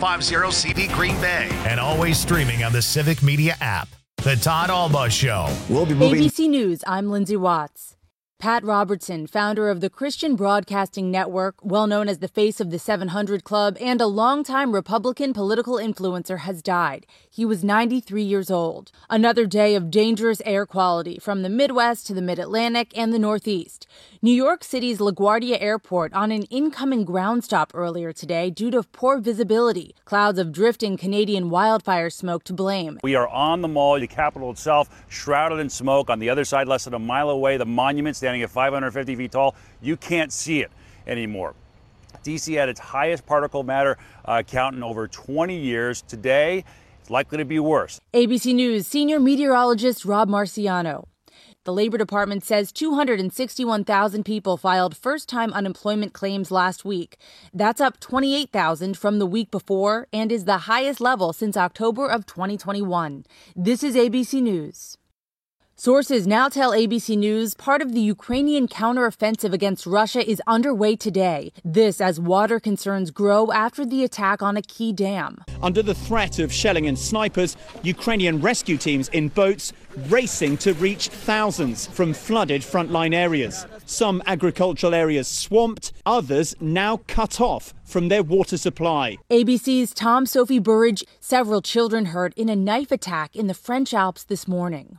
750-CD Green Bay. And always streaming on the Civic Media app. The Todd Alba Show. We'll be moving. ABC News, I'm Lindsay Watts. Pat Robertson, founder of the Christian Broadcasting Network, well known as the face of the 700 Club, and a longtime Republican political influencer, has died. He was 93 years old. Another day of dangerous air quality from the Midwest to the Mid-Atlantic and the Northeast. New York City's LaGuardia Airport on an incoming ground stop earlier today due to poor visibility. Clouds of drifting Canadian wildfire smoke to blame. We are on the mall, the Capitol itself, shrouded in smoke. On the other side, less than a mile away, the monument standing at 550 feet tall. You can't see it anymore. D.C. had its highest particle matter count in over 20 years. Today, it's likely to be worse. ABC News senior meteorologist Rob Marciano. The Labor Department says 261,000 people filed first-time unemployment claims last week. That's up 28,000 from the week before and is the highest level since October of 2021. This is ABC News. Sources now tell ABC News part of the Ukrainian counteroffensive against Russia is underway today. This as water concerns grow after the attack on a key dam. Under the threat of shelling and snipers, Ukrainian rescue teams in boats racing to reach thousands from flooded frontline areas. Some agricultural areas swamped, others now cut off from their water supply. ABC's Tom Sophie Burridge, several children hurt in a knife attack in the French Alps this morning.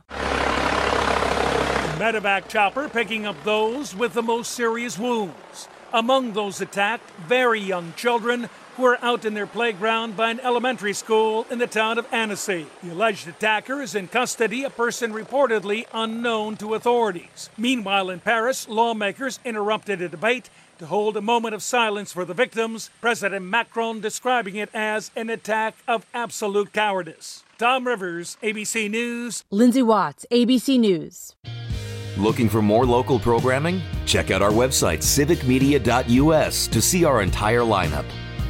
Medevac chopper picking up those with the most serious wounds. Among those attacked, very young children who were out in their playground by an elementary school in the town of Annecy. The alleged attacker is in custody, a person reportedly unknown to authorities. Meanwhile, in Paris, lawmakers interrupted a debate to hold a moment of silence for the victims, President Macron describing it as an attack of absolute cowardice. Tom Rivers, ABC News. Lindsay Watts, ABC News. Looking for more local programming? Check out our website, civicmedia.us, to see our entire lineup.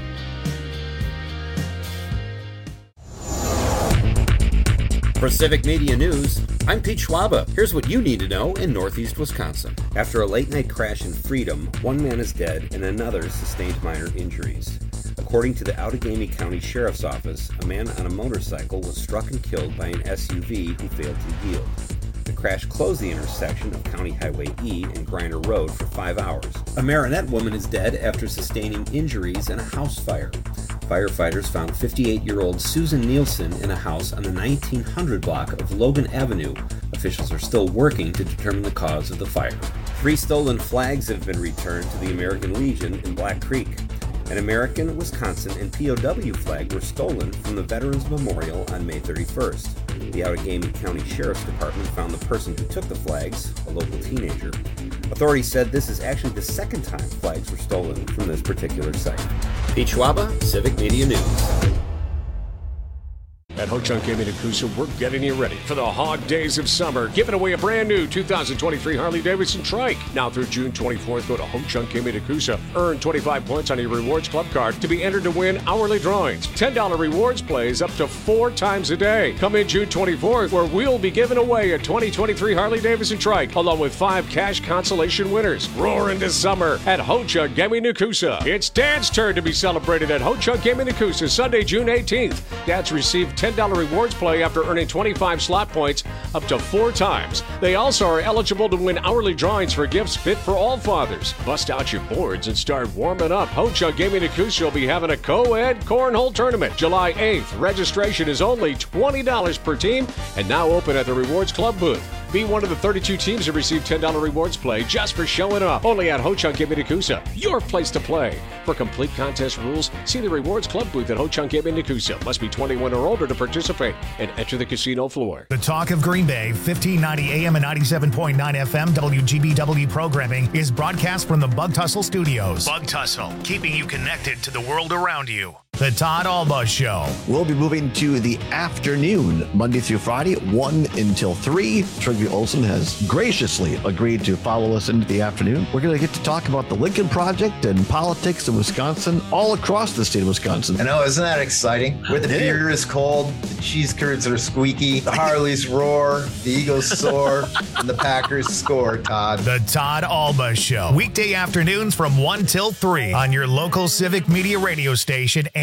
For Civic Media News, I'm Pete Schwaba. Here's what you need to know in Northeast Wisconsin. After a late-night crash in Freedom, one man is dead and another sustained minor injuries. According to the Outagamie County Sheriff's Office, a man on a motorcycle was struck and killed by an SUV who failed to yield. The crash closed the intersection of County Highway E and Griner Road for 5 hours. A Marinette woman is dead after sustaining injuries in a house fire. Firefighters found 58-year-old Susan Nielsen in a house on the 1900 block of Logan Avenue. Officials are still working to determine the cause of the fire. 3 stolen flags have been returned to the American Legion in Black Creek. An American, Wisconsin, and POW flag were stolen from the Veterans Memorial on May 31st. The Outagamie County Sheriff's Department found the person who took the flags, a local teenager. Authorities said this is actually the second time flags were stolen from this particular site. Pete Schwaba, Civic Media News. At Ho-Chunk Gaming and Coosa, we're getting you ready for the hog days of summer, giving away a brand new 2023 Harley-Davidson trike. Now through June 24th, go to Ho-Chunk Gaming and Coosa. Earn 25 points on your Rewards Club card to be entered to win hourly drawings. $10 rewards plays up to 4 times a day. Come in June 24th, where we'll be giving away a 2023 Harley-Davidson trike, along with 5 cash consolation winners. Roar into summer at Ho-Chunk Gaming and Coosa. It's Dad's turn to be celebrated at Ho-Chunk Gaming and Coosa, Sunday, June 18th. Dads receive $10 rewards play after earning 25 slot points up to 4 times. They also are eligible to win hourly drawings for gifts fit for all fathers. Bust out your boards and start warming up. Ho-Chunk Gaming and Coosa will be having a co-ed cornhole tournament July 8th. Registration is only $20 per team and now open at the Rewards Club booth. Be one of the 32 teams to receive $10 rewards play just for showing up. Only at Ho-Chunk Gaming and Coosa, your place to play. For complete contest rules, see the Rewards Club booth at Ho-Chunk Gaming and Coosa. Must be 21 or older to participate and enter the casino floor. The Talk of Green Bay, 1590 AM and 97.9 FM WGBW programming is broadcast from the Bug Tussle Studios. Bug Tussle, keeping you connected to the world around you. The Todd Alba Show. We'll be moving to the afternoon, Monday through Friday, 1 until 3. Trygve Olsen has graciously agreed to follow us into the afternoon. We're going to get to talk about the Lincoln Project and politics in Wisconsin, all across the state of Wisconsin. I know, isn't that exciting? Where the beer is cold, the cheese curds are squeaky, the Harleys roar, the Eagles soar, and the Packers score, Todd. The Todd Alba Show. Weekday afternoons from 1 till 3 on your local Civic Media radio station and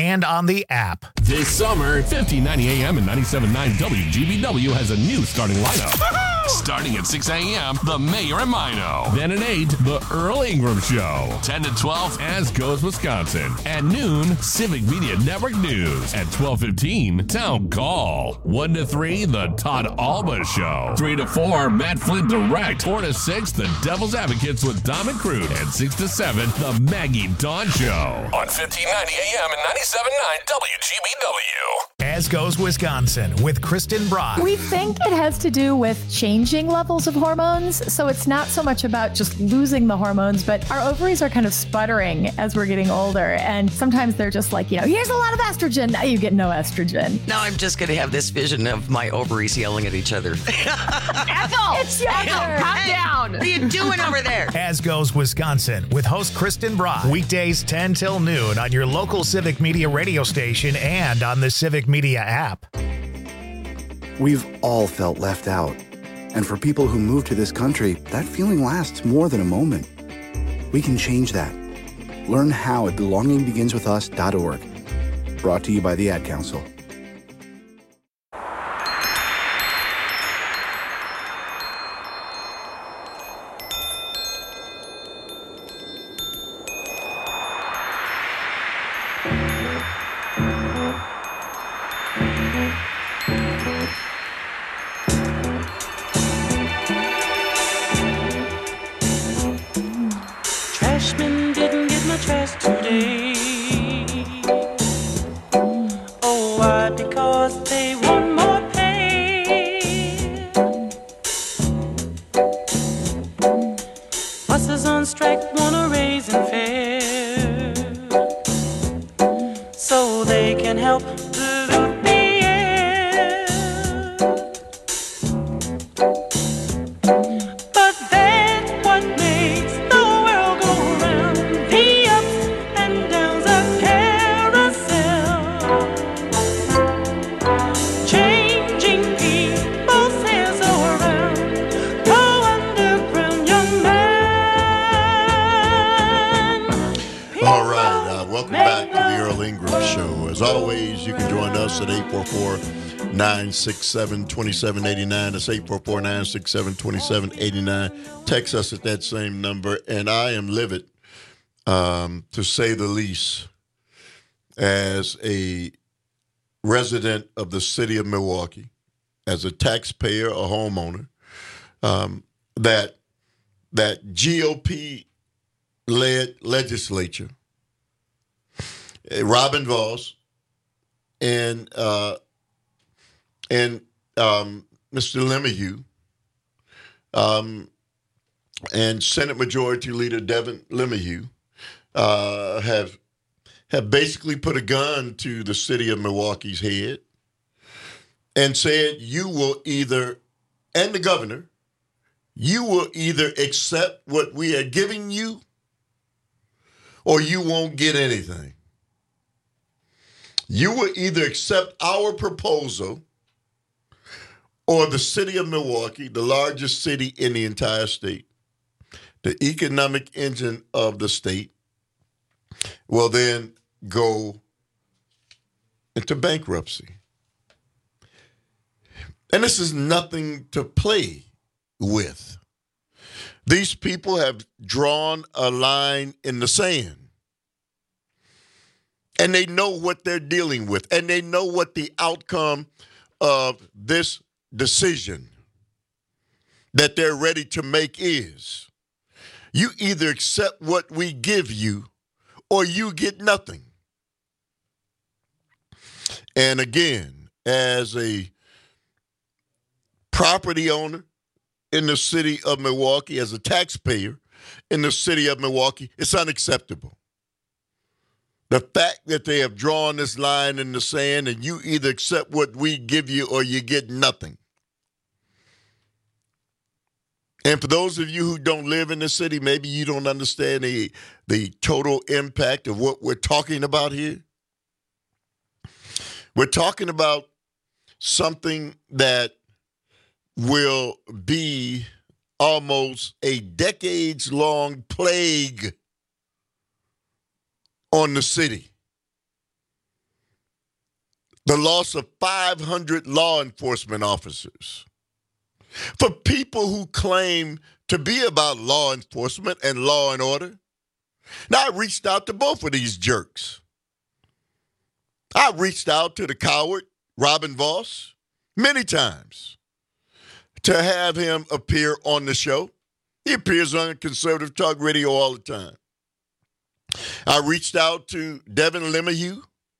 and on the app. This summer, 1590 AM and 97.9 WGBW has a new starting lineup. Starting at 6 a.m., The Mayor and Mino. Then at 8, The Earl Ingram Show. 10 to 12, As Goes Wisconsin. At noon, Civic Media Network News. At 12:15, Town Call. 1 to 3, The Todd Alba Show. 3 to 4, Matt Flynn Direct. 4 to 6, The Devil's Advocates with Dom and Crude. And 6 to 7, The Maggie Dawn Show. On 1590 AM and 97.9 WGBW. As Goes Wisconsin with Kristen Brock. We think it has to do with changing levels of hormones. So it's not so much about just losing the hormones, but our ovaries are kind of sputtering as we're getting older. And sometimes they're just like, here's a lot of estrogen. Now you get no estrogen. Now I'm just going to have this vision of my ovaries yelling at each other. Ethel! It's your turn. Calm down. What are you doing over there? As Goes Wisconsin with host Kristen Brock. Weekdays 10 till noon on your local Civic Media radio station and on the Civic Media app. We've all felt left out. And for people who move to this country, that feeling lasts more than a moment. We can change that. Learn how at belongingbeginswithus.org. Brought to you by the Ad Council. Trashman didn't get my trash today. Oh, why? Because they want more pay. Buses on strike want a raise in fare, so they can help pollute the air. But that's what makes the world go round. The ups and downs of carousel, changing people's hands around. Go underground, young man. All right, welcome back to the Earl Ingram Show. As always, you can join us at 844-967-2789. That's 844-967-2789. Text us at that same number. And I am livid, to say the least, as a resident of the city of Milwaukee, as a taxpayer, a homeowner, that GOP-led legislature, Robin Vos and Mr. LeMahieu, and Senate Majority Leader Devin LeMahieu have basically put a gun to the city of Milwaukee's head and said, you will either, and the governor, you will either accept what we are giving you or you won't get anything. You will either accept our proposal or the city of Milwaukee, the largest city in the entire state, the economic engine of the state, will then go into bankruptcy. And this is nothing to play with. These people have drawn a line in the sand. And they know what they're dealing with. And they know what the outcome of this decision that they're ready to make is. You either accept what we give you or you get nothing. And again, as a property owner in the city of Milwaukee, as a taxpayer in the city of Milwaukee, it's unacceptable. The fact that they have drawn this line in the sand and you either accept what we give you or you get nothing. And for those of you who don't live in the city, maybe you don't understand the total impact of what we're talking about here. We're talking about something that will be almost a decades-long plague on the city. the loss of 500 law enforcement officers. For people who claim to be about law enforcement and law and order. Now, I reached out to both of these jerks. I reached out to the coward, Robin Voss, many times to have him appear on the show. He appears on Conservative Talk Radio all the time. I reached out to Devin LeMahieu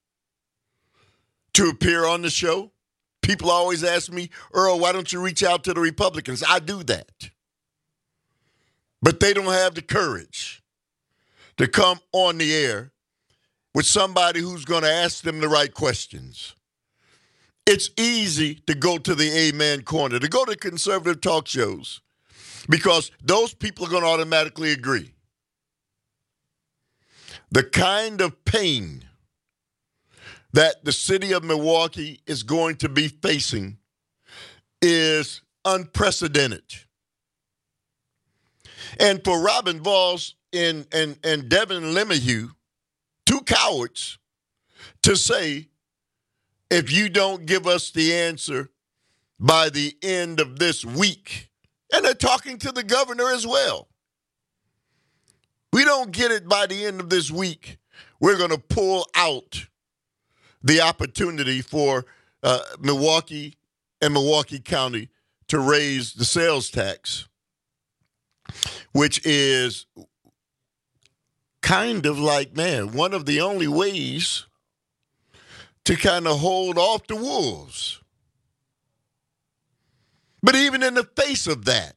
to appear on the show. People always ask me, Earl, why don't you reach out to the Republicans? I do that. But they don't have the courage to come on the air with somebody who's going to ask them the right questions. It's easy to go to the Amen Corner, to go to conservative talk shows, because those people are going to automatically agree. The kind of pain that the city of Milwaukee is going to be facing is unprecedented. And for Robin Voss and Devin LeMahieu, two cowards, to say, if you don't give us the answer by the end of this week, and they're talking to the governor as well, we don't get it by the end of this week, we're going to pull out the opportunity for Milwaukee and Milwaukee County to raise the sales tax, which is kind of like, man, one of the only ways to kind of hold off the wolves. But even in the face of that,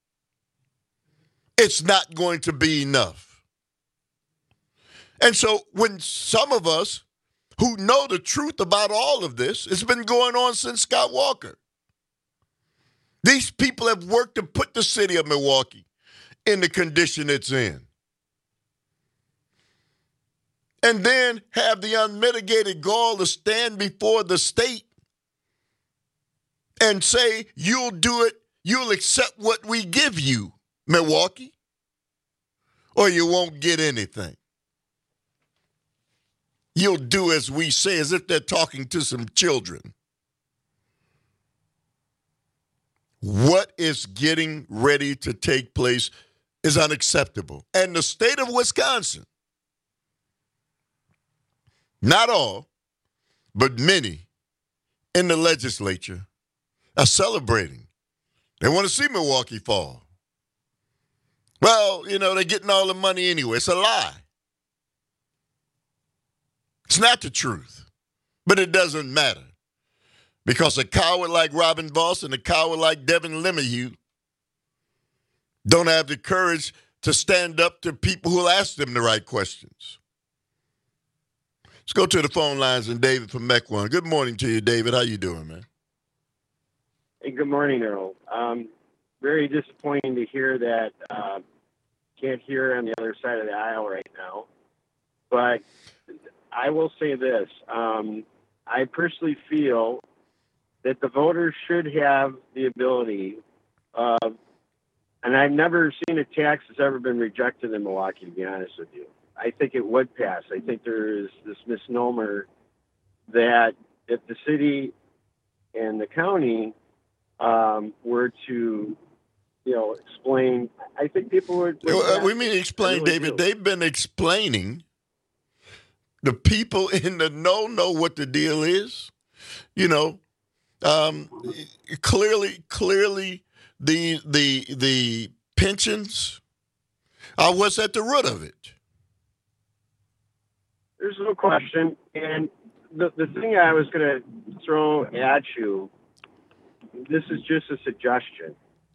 it's not going to be enough. And so when some of us who know the truth about all of this, it's been going on since Scott Walker. These people have worked to put the city of Milwaukee in the condition it's in. And then have the unmitigated gall to stand before the state and say, you'll do it, you'll accept what we give you, Milwaukee, or you won't get anything. You'll do as we say, as if they're talking to some children. What is getting ready to take place is unacceptable. And the state of Wisconsin, not all, but many in the legislature are celebrating. They want to see Milwaukee fall. Well, they're getting all the money anyway. It's a lie. It's not the truth, but it doesn't matter, because a coward like Robin Voss and a coward like Devin LeMahieu don't have the courage to stand up to people who will ask them the right questions. Let's go to the phone lines and David from Mequon. Good morning to you, David. How you doing, man? Hey, good morning, Earl. Very disappointing to hear that can't hear on the other side of the aisle right now. But I will say this. I personally feel that the voters should have the ability of, and I've never seen a tax that's ever been rejected in Milwaukee, to be honest with you. I think it would pass. I think there is this misnomer that if the city and the county were to, explain, I think people would. We mean explain, really, David. They've been explaining. The people in the know what the deal is. Clearly, the pensions are what's at the root of it. There's no question. And the thing I was going to throw at you, this is just a suggestion.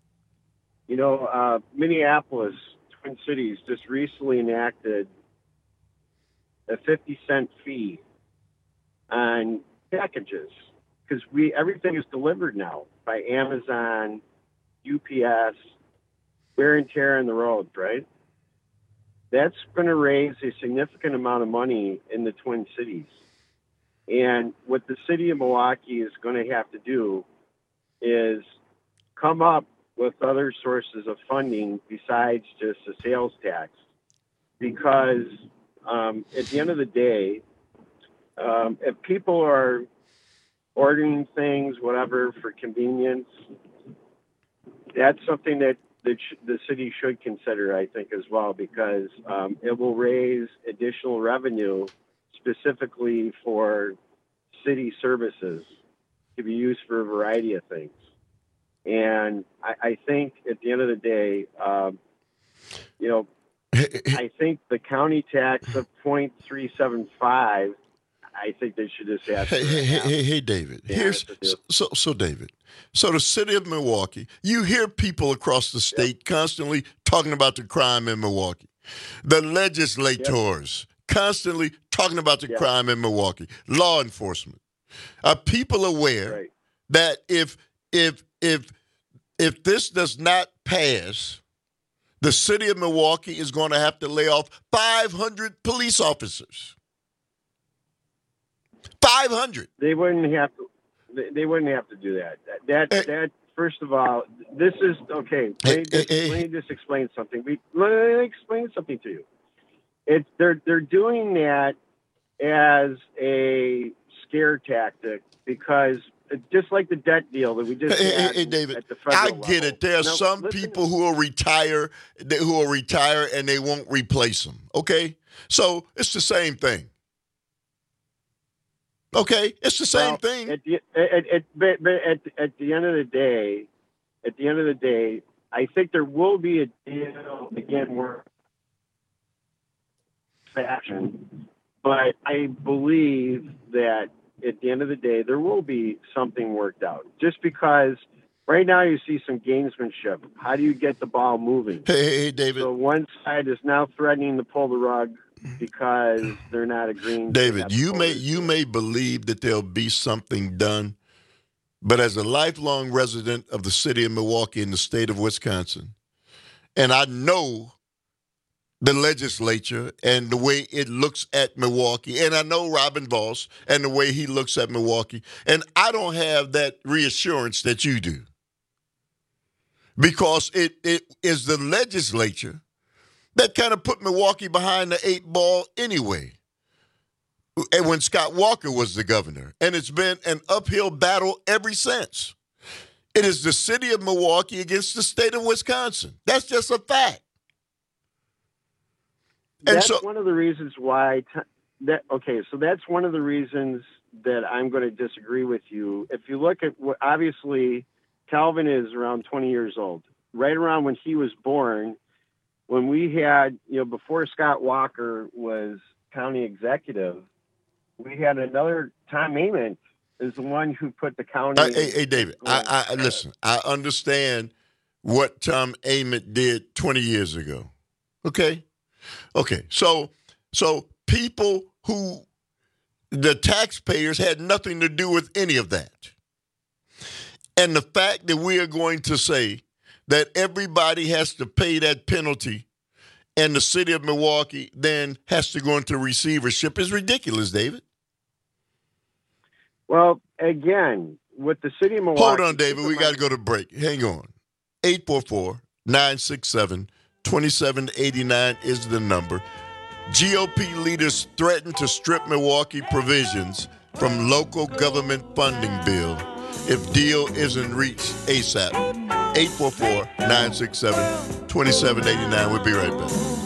Minneapolis, Twin Cities, just recently enacted a 50-cent fee on packages, because everything is delivered now by Amazon, UPS, wear and tear on the roads, right? That's going to raise a significant amount of money in the Twin Cities. And what the city of Milwaukee is going to have to do is come up with other sources of funding besides just a sales tax, because at the end of the day, if people are ordering things, whatever, for convenience. That's something that the city should consider, I think, as well, because it will raise additional revenue specifically for city services to be used for a variety of things. And I think at the end of the day, I think the county tax of 0.375, I think they should just ask. Hey, David. David. So the city of Milwaukee, you hear people across the state constantly talking about the crime in Milwaukee. The legislators constantly talking about the crime in Milwaukee. Law enforcement. Are people aware that if this does not pass, the city of Milwaukee is going to have to lay off 500 police officers? 500. They wouldn't have to. They wouldn't have to do that. That first of all, this is okay. Let me just explain something. Let me explain something to you. They're doing that as a scare tactic because just like the debt deal that we just had David, at the federal level. I get it. There are some people who will retire and they won't replace them. Okay, so it's the same thing. Okay, it's the same thing. At the end of the day, I think there will be a deal again where fashion, but I believe that at the end of the day, there will be something worked out. Just because right now you see some gamesmanship. How do you get the ball moving? Hey, David. So one side is now threatening to pull the rug because they're not agreeing. David, you may believe that there'll be something done, but as a lifelong resident of the city of Milwaukee in the state of Wisconsin, and I know the legislature and the way it looks at Milwaukee, and I know Robin Voss and the way he looks at Milwaukee, and I don't have that reassurance that you do, because it is the legislature that kind of put Milwaukee behind the 8 ball anyway, and when Scott Walker was the governor. And it's been an uphill battle ever since. It is the city of Milwaukee against the state of Wisconsin. That's just a fact. That's one of the reasons why so that's one of the reasons that I'm going to disagree with you. If you look at obviously Calvin is around 20 years old. Right around when he was born, when we had, before Scott Walker was county executive, we had another Tom Ament is the one who put the county. Hey, David, I listen. I understand what Tom Ament did 20 years ago. Okay. So people who the taxpayers had nothing to do with any of that, and the fact that we are going to say that everybody has to pay that penalty and the city of Milwaukee then has to go into receivership is ridiculous, David. Well, again, with the city of Milwaukee... Hold on, David. We got to go to break. Hang on. 844-967-2789 is the number. GOP leaders threaten to strip Milwaukee provisions from local government funding bill if deal isn't reached ASAP. 844-967-2789. We'll be right back.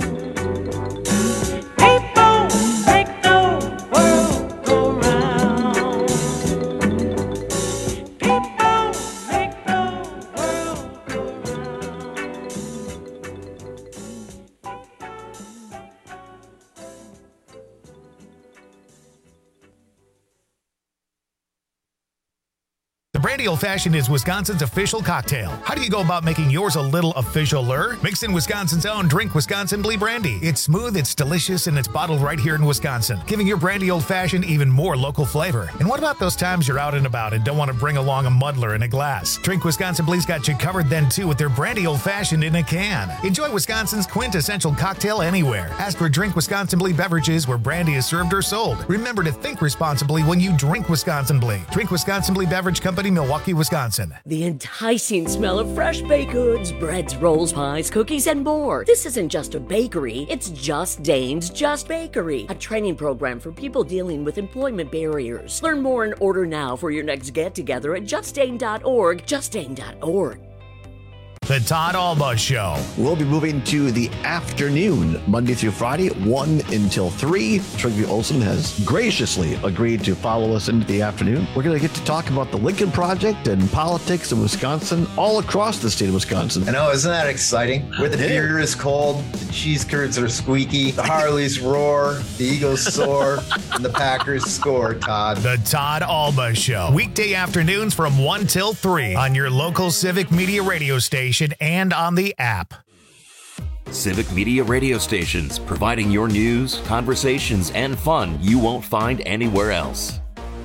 Brandy Old Fashioned is Wisconsin's official cocktail. How do you go about making yours a little official-er? Mix in Wisconsin's own Drink Wisconsin Blee Brandy. It's smooth, it's delicious, and it's bottled right here in Wisconsin, giving your Brandy Old Fashioned even more local flavor. And what about those times you're out and about and don't want to bring along a muddler in a glass? Drink Wisconsin Blee's got you covered then, too, with their Brandy Old Fashioned in a can. Enjoy Wisconsin's quintessential cocktail anywhere. Ask for Drink Wisconsin Blee beverages where brandy is served or sold. Remember to think responsibly when you drink Wisconsin Blee. Drink Wisconsin Blee Beverage Company, Milwaukee, Wisconsin. The enticing smell of fresh baked goods, breads, rolls, pies, cookies, and more. This isn't just a bakery, it's Just Dane's Just Bakery, a training program for people dealing with employment barriers. Learn more and order now for your next get-together at justdane.org, justdane.org. The Todd Alba Show. We'll be moving to the afternoon, Monday through Friday, 1 until 3. Trygve Olsen has graciously agreed to follow us into the afternoon. We're going to get to talk about the Lincoln Project and politics in Wisconsin, all across the state of Wisconsin. I know, isn't that exciting? Where the beer is cold, the cheese curds are squeaky, the Harleys roar, the Eagles soar, and the Packers score, Todd. The Todd Alba Show. Weekday afternoons from 1 till 3 on your local Civic Media radio station and on the app. Civic Media radio stations, providing your news, conversations, and fun you won't find anywhere else.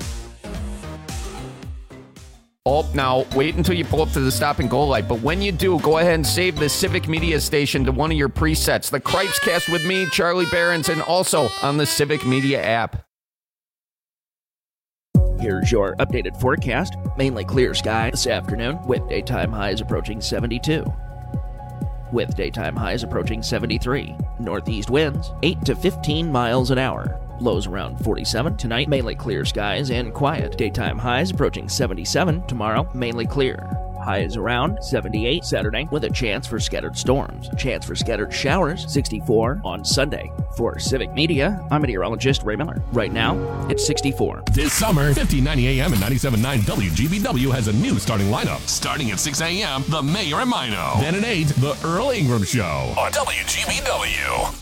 Oh, now, wait until you pull up to the stop and go light. But when you do, go ahead and save the Civic Media station to one of your presets. The Cripes Cast with me, Charlie Behrens, and also on the Civic Media app. Here's your updated forecast. Mainly clear sky this afternoon, with daytime highs approaching 72. With daytime highs approaching 73. Northeast winds 8 to 15 miles an hour. Lows around 47 tonight, mainly clear skies and quiet. Daytime highs approaching 77 tomorrow, mainly clear. Highs around 78 Saturday with a chance for scattered storms. Chance for scattered showers 64 on Sunday. For Civic Media, I'm meteorologist Ray Miller. Right now, it's 64. This summer, 1590 AM and 97.9 WGBW has a new starting lineup. Starting at 6 a.m., The Mayor and Mino. Then at 8, The Earl Ingram Show on WGBW.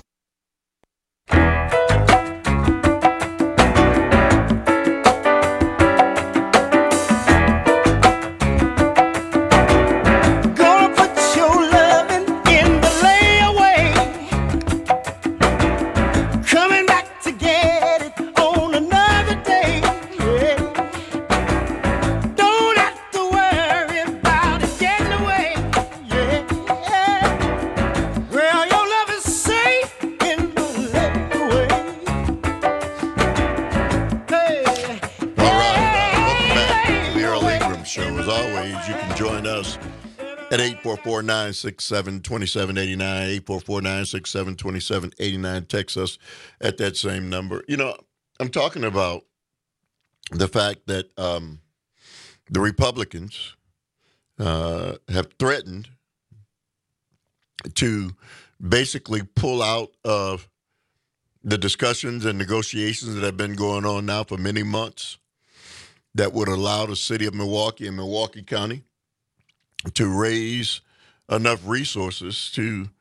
At 844-967-2789, 844-967-2789. Text us at that same number. You know, I'm talking about the fact that the Republicans have threatened to basically pull out of the discussions and negotiations that have been going on now for many months that would allow the city of Milwaukee and Milwaukee County to raise enough resources to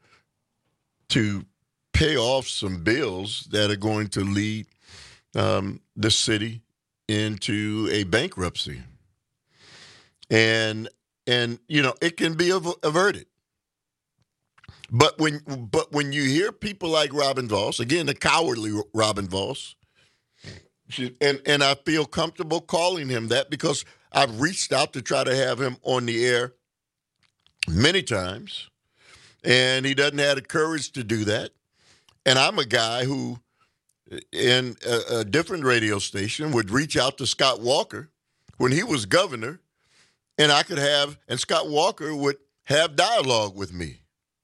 pay off some bills that are going to lead the city into a bankruptcy. And you know, it can be averted. But when you hear people like Robin Vos, again, the cowardly Robin Vos, and I feel comfortable calling him that because I've reached out to try to have him on the air many times, and he doesn't have the courage to do that. And I'm a guy who, in a different radio station, would reach out to Scott Walker when he was governor, and Scott Walker would have dialogue with me.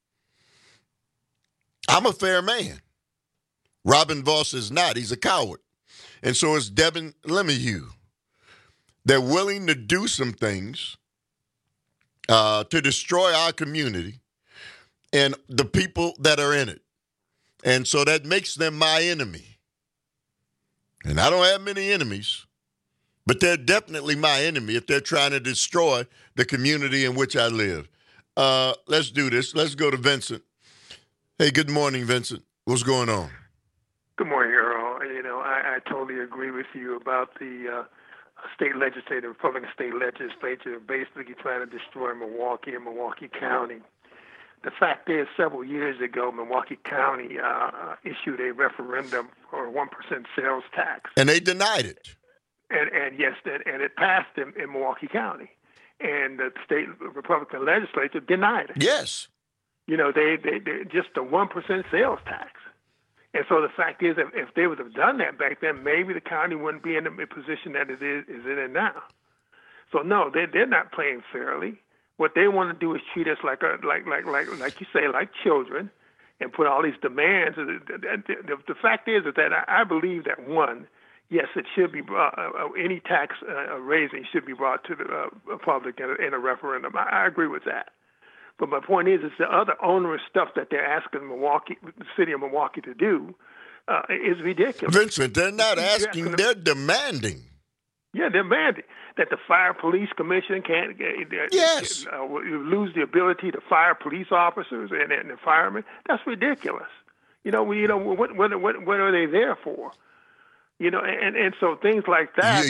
I'm a fair man. Robin Vos is not. He's a coward. And so is Devin LeMahieu. They're willing to do some things to destroy our community and the people that are in it. And so that makes them my enemy. And I don't have many enemies, but they're definitely my enemy if they're trying to destroy the community in which I live. Let's do this. Let's go to Vincent. Hey, good morning, Vincent. What's going on? Good morning, Earl. You know, I totally agree with you about the Republican state legislature basically trying to destroy Milwaukee and Milwaukee County. The fact is, several years ago, Milwaukee County issued a referendum for a 1% sales tax. And they denied it. And yes, and it passed in Milwaukee County. And the state Republican legislature denied it. Yes. You know, they just a 1% sales tax. And so the fact is, if they would have done that back then, maybe the county wouldn't be in the position that it is in now. So no, they're not playing fairly. What they want to do is treat us like you say, like children, and put all these demands. The fact is that I believe that one, yes, it should be any tax raising should be brought to the public in a referendum. I agree with that. But my point is the other onerous stuff that they're asking the city of Milwaukee to do is ridiculous. Vincent, they're not asking; they're demanding. Yeah, they're demanding that the Fire Police Commission can't lose the ability to fire police officers and the firemen. That's ridiculous. What are they there for? And so things like that.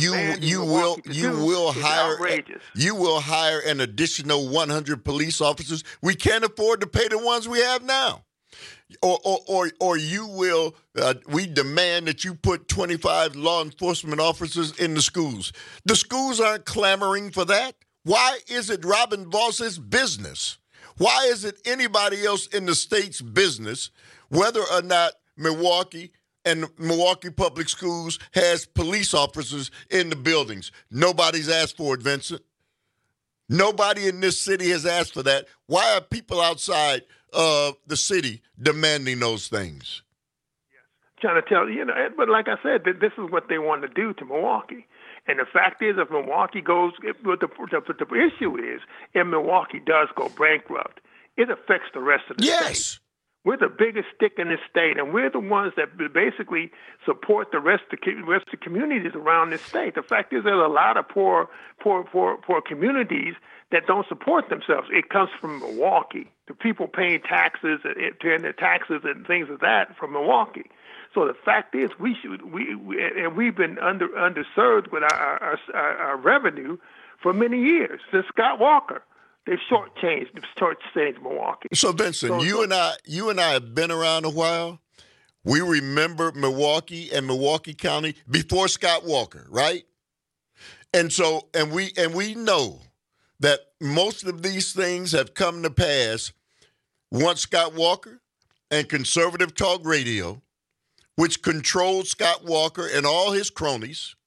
You will hire an additional 100 police officers. We can't afford to pay the ones we have now. Or you will. We demand that you put 25 law enforcement officers in the schools. The schools aren't clamoring for that. Why is it Robin Voss's business? Why is it anybody else in the state's business, whether or not Milwaukee and Milwaukee Public Schools has police officers in the buildings? Nobody's asked for it, Vincent. Nobody in this city has asked for that. Why are people outside of the city demanding those things? Trying to tell but like I said, this is what they want to do to Milwaukee. And the fact is, if Milwaukee goes, the issue is, if Milwaukee does go bankrupt, it affects the rest of the state. We're the biggest stick in the state, and we're the ones that basically support the rest of the communities around this state. The fact is, there's a lot of poor communities that don't support themselves. It comes from Milwaukee. The people paying taxes, paying their taxes and things of that from Milwaukee. So the fact is, we've been underserved with our revenue for many years since Scott Walker. They've shortchanged Milwaukee. So Vincent, you and I have been around a while. We remember Milwaukee and Milwaukee County before Scott Walker, right? And we know that most of these things have come to pass once Scott Walker and Conservative Talk Radio, which controlled Scott Walker and all his cronies,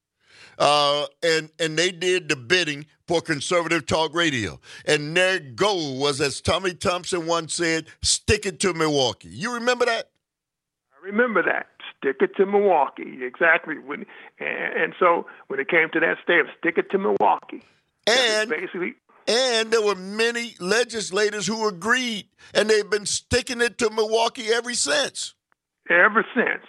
and they did the bidding for Conservative Talk Radio. And their goal was, as Tommy Thompson once said, stick it to Milwaukee. You remember that? I remember that. Stick it to Milwaukee. Exactly. And so when it came to that step, stick it to Milwaukee. And there were many legislators who agreed, and they've been sticking it to Milwaukee ever since. Ever since.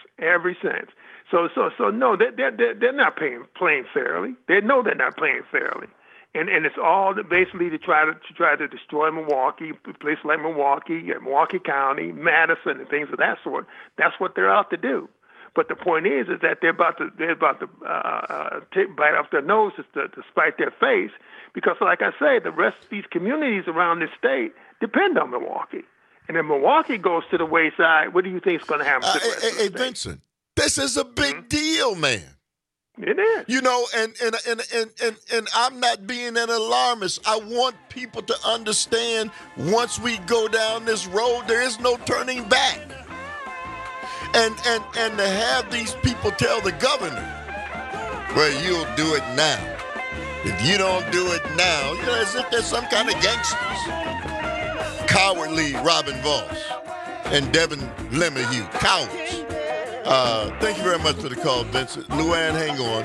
So no, they're not playing fairly. They know they're not playing fairly, and it's all basically to try to destroy Milwaukee, places like Milwaukee, Milwaukee County, Madison, and things of that sort. That's what they're out to do. But the point is that they're about to bite off their noses to spite their face, because, like I say, the rest of these communities around this state depend on Milwaukee. And if Milwaukee goes to the wayside, what do you think is going to happen to the rest of the state? Vincent, this is a big deal, man. It is. And I'm not being an alarmist. I want people to understand once we go down this road, there is no turning back. And to have these people tell the governor, well, you'll do it now. If you don't do it now, as if there's some kind of gangsters. Cowardly Robin Voss and Devin LeMahieu. Cowards. Thank you very much for the call, Vincent. Luann, hang on.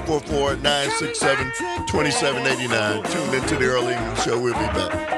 844-967-2789. Tune into the Early England Show. We'll be back.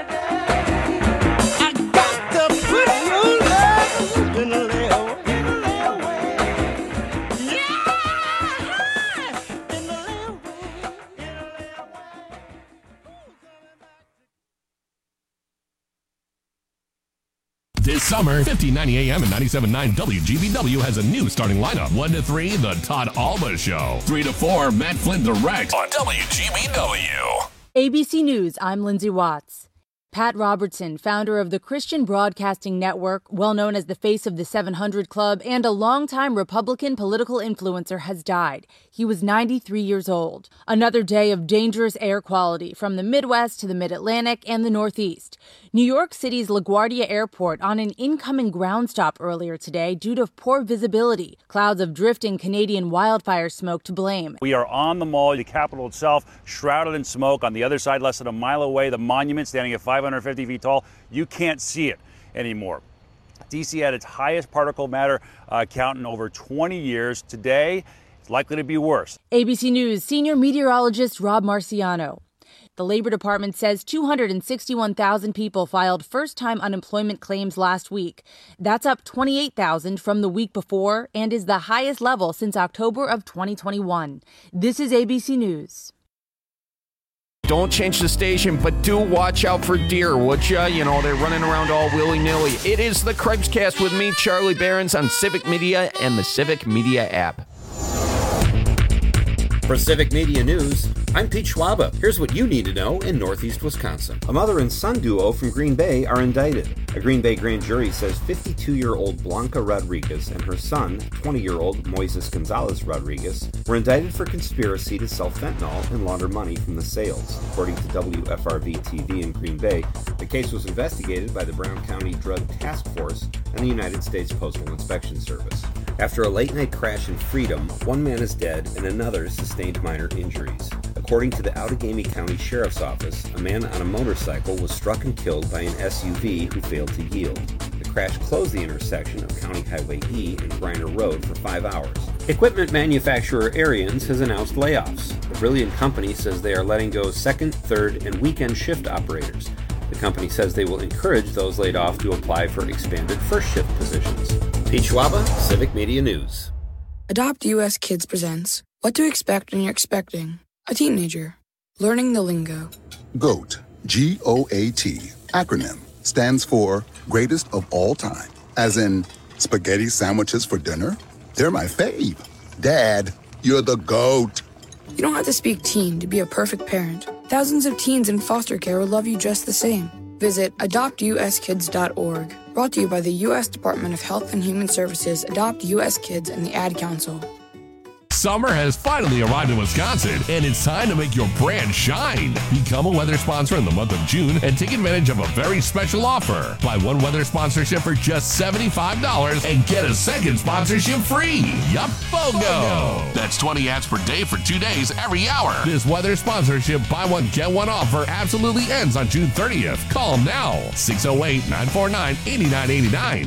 This summer, 1590 AM and 97.9 WGBW has a new starting lineup. 1 to 3, The Todd Alba Show. 3 to 4, Matt Flynn Direct on WGBW. ABC News, I'm Lindsay Watts. Pat Robertson, founder of the Christian Broadcasting Network, well known as the face of the 700 Club, and a longtime Republican political influencer, has died. He was 93 years old. Another day of dangerous air quality from the Midwest to the Mid-Atlantic and the Northeast. New York City's LaGuardia Airport on an incoming ground stop earlier today due to poor visibility. Clouds of drifting Canadian wildfire smoke to blame. We are on the mall, the Capitol itself, shrouded in smoke. On the other side, less than a mile away, the monument standing at 550 feet tall. You can't see it anymore. D.C. had its highest particle matter count in over 20 years. Today, it's likely to be worse. ABC News senior meteorologist Rob Marciano. The Labor Department says 261,000 people filed first-time unemployment claims last week. That's up 28,000 from the week before and is the highest level since October of 2021. This is ABC News. Don't change the station, but do watch out for deer, would ya? You know, they're running around all willy-nilly. It is the Cripescast with me, Charlie Behrens, on Civic Media and the Civic Media app. For Civic Media News, I'm Pete Schwaba. Here's what you need to know in Northeast Wisconsin. A mother and son duo from Green Bay are indicted. A Green Bay grand jury says 52-year-old Blanca Rodriguez and her son, 20-year-old Moises Gonzalez Rodriguez, were indicted for conspiracy to sell fentanyl and launder money from the sales. According to WFRB-TV in Green Bay, the case was investigated by the Brown County Drug Task Force and the United States Postal Inspection Service. After a late-night crash in Freedom, one man is dead and another sustained minor injuries. According to the Outagamie County Sheriff's Office, a man on a motorcycle was struck and killed by an SUV who failed to yield. The crash closed the intersection of County Highway E and Griner Road for 5 hours. Equipment manufacturer Ariens has announced layoffs. The Brilliant company says they are letting go second, third, and weekend shift operators. The company says they will encourage those laid off to apply for expanded first shift positions. Pete Schwaba, Civic Media News. Adopt US Kids presents What to Expect When You're Expecting a Teenager. Learning the lingo. GOAT, G-O-A-T, acronym, stands for Greatest of All Time. As in, spaghetti sandwiches for dinner? They're my fave. Dad, you're the GOAT. You don't have to speak teen to be a perfect parent. Thousands of teens in foster care will love you just the same. Visit adoptuskids.org. Brought to you by the U.S. Department of Health and Human Services, Adopt U.S. Kids, and the Ad Council. Summer has finally arrived in Wisconsin, and it's time to make your brand shine. Become a weather sponsor in the month of June and take advantage of a very special offer. Buy one weather sponsorship for just $75 and get a second sponsorship free. Yup, BOGO! That's 20 ads per day for 2 days every hour. This weather sponsorship buy one, get one offer absolutely ends on June 30th. Call them now. 608-949-8989.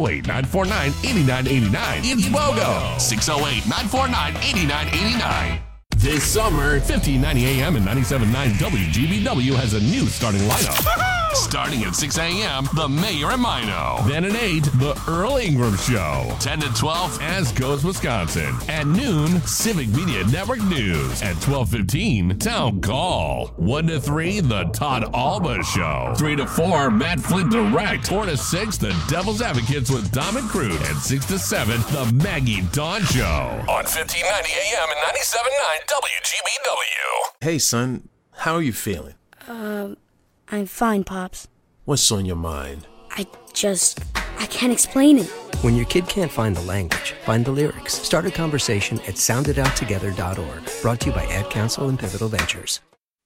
608-949-8989. It's BOGO! 608-949-8989. This summer, 1590 AM and 97.9 WGBW has a new starting lineup. Starting at 6 a.m., The Mayor and Mino. Then at 8, The Earl Ingram Show. 10 to 12, As Goes Wisconsin. At noon, Civic Media Network News. At 12:15, Town Call. 1 to 3, The Todd Alba Show. 3 to 4, Matt Flint Direct. 4 to 6, The Devil's Advocates with Dom and Crude. And 6 to 7, The Maggie Dawn Show. On 1590 AM and 97.9 WGBW. Hey, son, how are you feeling? I'm fine, Pops. What's on your mind? I can't explain it. When your kid can't find the language, find the lyrics. Start a conversation at soundedouttogether.org. Brought to you by Ad Council and Pivotal Ventures.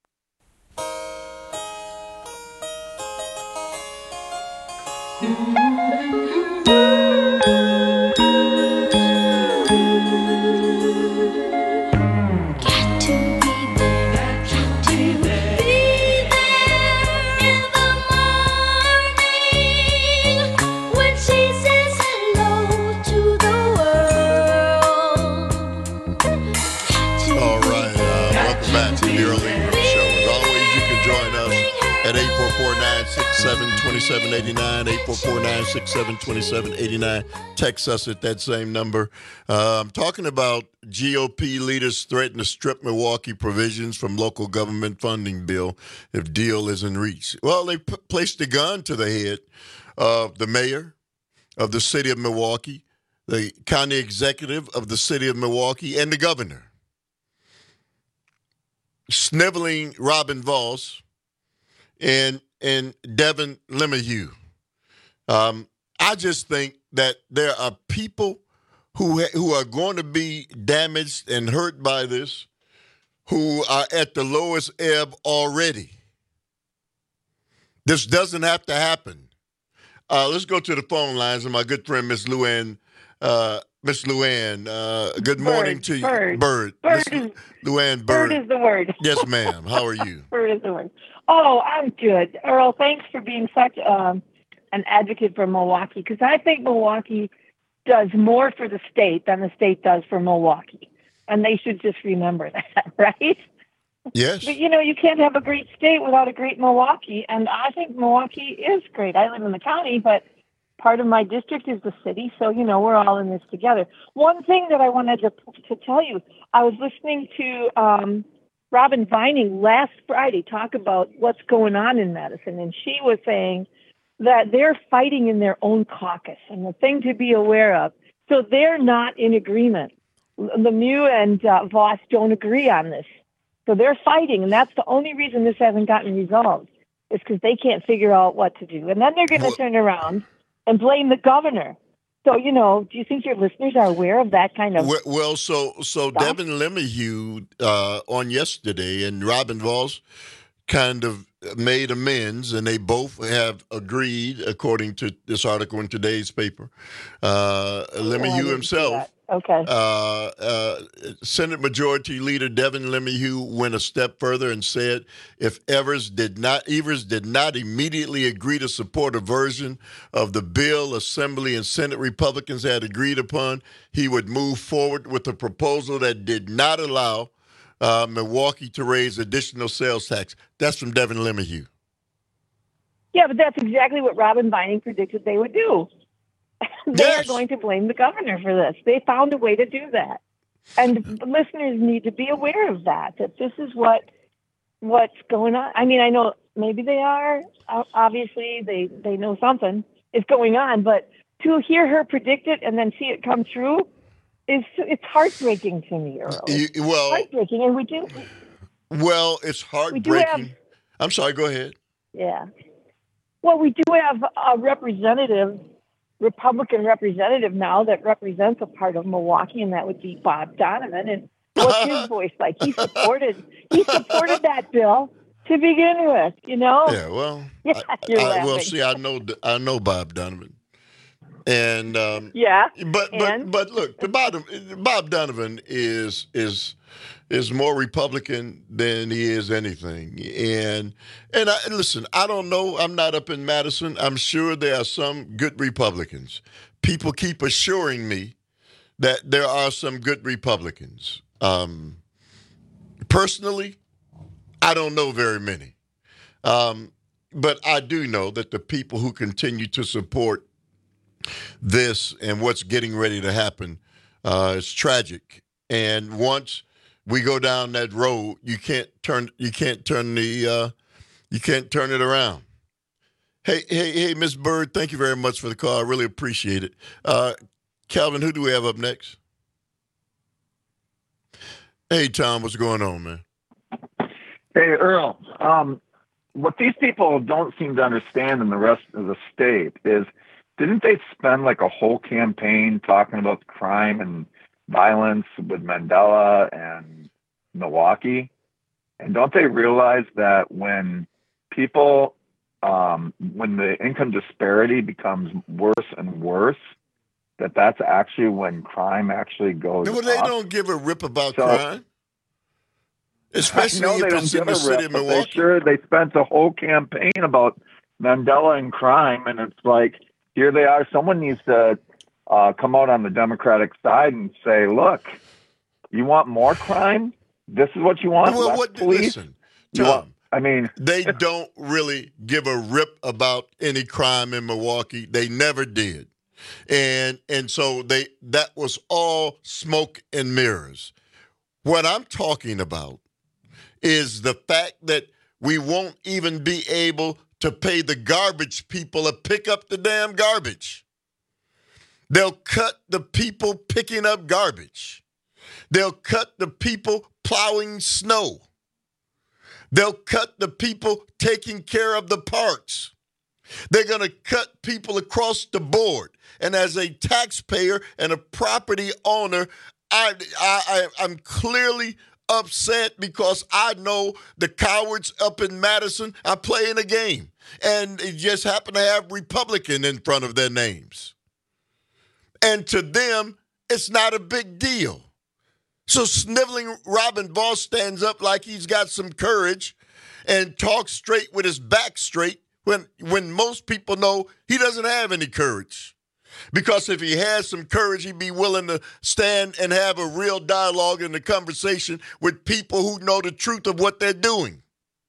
At 844-967-2789, 844-967-2789. Text us at that same number. I'm talking about GOP leaders threaten to strip Milwaukee provisions from local government funding bill if deal isn't reached. Well, they placed a gun to the head of the mayor of the city of Milwaukee, the county executive of the city of Milwaukee, and the governor. Sniveling Robin Vos. And and Devin LeMahieu. I just think that there are people who are going to be damaged and hurt by this, who are at the lowest ebb already. This doesn't have to happen. Let's go to the phone lines and my good friend, Miss Luann. Miss Luann, good morning to you. Bird. Luann Bird. Bird is the word. Yes, ma'am. How are you? Bird is the word. Oh, I'm good. Earl, thanks for being such an advocate for Milwaukee, because I think Milwaukee does more for the state than the state does for Milwaukee. And they should just remember that, right? Yes. But, you can't have a great state without a great Milwaukee. And I think Milwaukee is great. I live in the county, but part of my district is the city. So, we're all in this together. One thing that I wanted to tell you, I was listening to Robin Vining last Friday talk about what's going on in Madison. And she was saying that they're fighting in their own caucus. And the thing to be aware of, so they're not in agreement. Lemieux and Voss don't agree on this. So they're fighting, and that's the only reason this hasn't gotten resolved, is because they can't figure out what to do. And then they're going to turn around and blame the governor. So, do you think your listeners are aware of that kind of Well, so Devin LeMahieu on yesterday and Robin Voss kind of made amends, and they both have agreed, according to this article in today's paper. LeMahieu himself. Okay. Senate Majority Leader Devin LeMahieu went a step further and said if Evers did not immediately agree to support a version of the bill Assembly and Senate Republicans had agreed upon, he would move forward with a proposal that did not allow Milwaukee to raise additional sales tax. That's from Devin LeMahieu. Yeah, but that's exactly what Robin Vining predicted they would do. They are going to blame the governor for this. They found a way to do that. And listeners need to be aware of that this is what's going on. I mean, I know maybe they are. Obviously, they know something is going on. But to hear her predict it and then see it come true, it's heartbreaking to me, Earl. It's heartbreaking. And we do. Well, it's heartbreaking. I'm sorry, go ahead. Yeah. Well, we do have a Republican representative now that represents a part of Milwaukee, and that would be Bob Donovan. And what's his voice like? He supported that bill to begin with, Yeah, well, you're laughing. See, I know Bob Donovan, and but look, Bob Donovan is more Republican than he is anything. And listen, I don't know. I'm not up in Madison. I'm sure there are some good Republicans. People keep assuring me that there are some good Republicans. Personally, I don't know very many. But I do know that the people who continue to support this and what's getting ready to happen is tragic. And once we go down that road, you can't turn it around. Hey, Miss Bird, thank you very much for the call. I really appreciate it. Calvin, who do we have up next? Hey, Tom, what's going on, man? Hey, Earl. What these people don't seem to understand in the rest of the state is, didn't they spend like a whole campaign talking about crime and violence with Mandela and Milwaukee? And don't they realize that when people, when the income disparity becomes worse and worse, that's actually when crime actually goes up? Well, they don't give a rip about crime. Especially if it's in the city of Milwaukee. They spent a whole campaign about Mandela and crime, and it's like, here they are. Someone needs to come out on the Democratic side and say, look, you want more crime? This is what you want? Well, listen, Tom, they don't really give a rip about any crime in Milwaukee. They never did. And so that was all smoke and mirrors. What I'm talking about is the fact that we won't even be able to pay the garbage people to pick up the damn garbage. They'll cut the people picking up garbage. They'll cut the people plowing snow. They'll cut the people taking care of the parks. They're going to cut people across the board. And as a taxpayer and a property owner, I'm clearly upset because I know the cowards up in Madison are playing a game. And it just happen to have Republican in front of their names. And to them, it's not a big deal. So sniveling Robin Vos stands up like he's got some courage and talks straight with his back straight when most people know he doesn't have any courage. Because if he had some courage, he'd be willing to stand and have a real dialogue and a conversation with people who know the truth of what they're doing.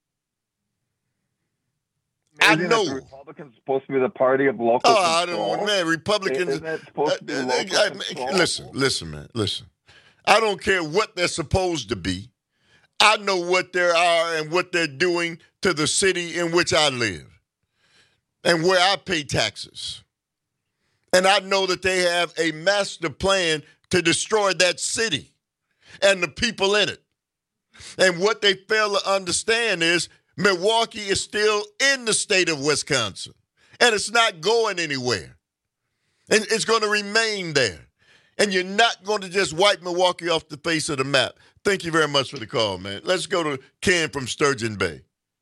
I know. The Republicans supposed to be the party of local control. I don't know, man. Republicans. Isn't that supposed to be local control? Listen, man. Listen. I don't care what they're supposed to be. I know what they are and what they're doing to the city in which I live and where I pay taxes. And I know that they have a master plan to destroy that city and the people in it. And what they fail to understand is Milwaukee is still in the state of Wisconsin, and it's not going anywhere. And it's going to remain there. And you're not going to just wipe Milwaukee off the face of the map. Thank you very much for the call, man. Let's go to Ken from Sturgeon Bay.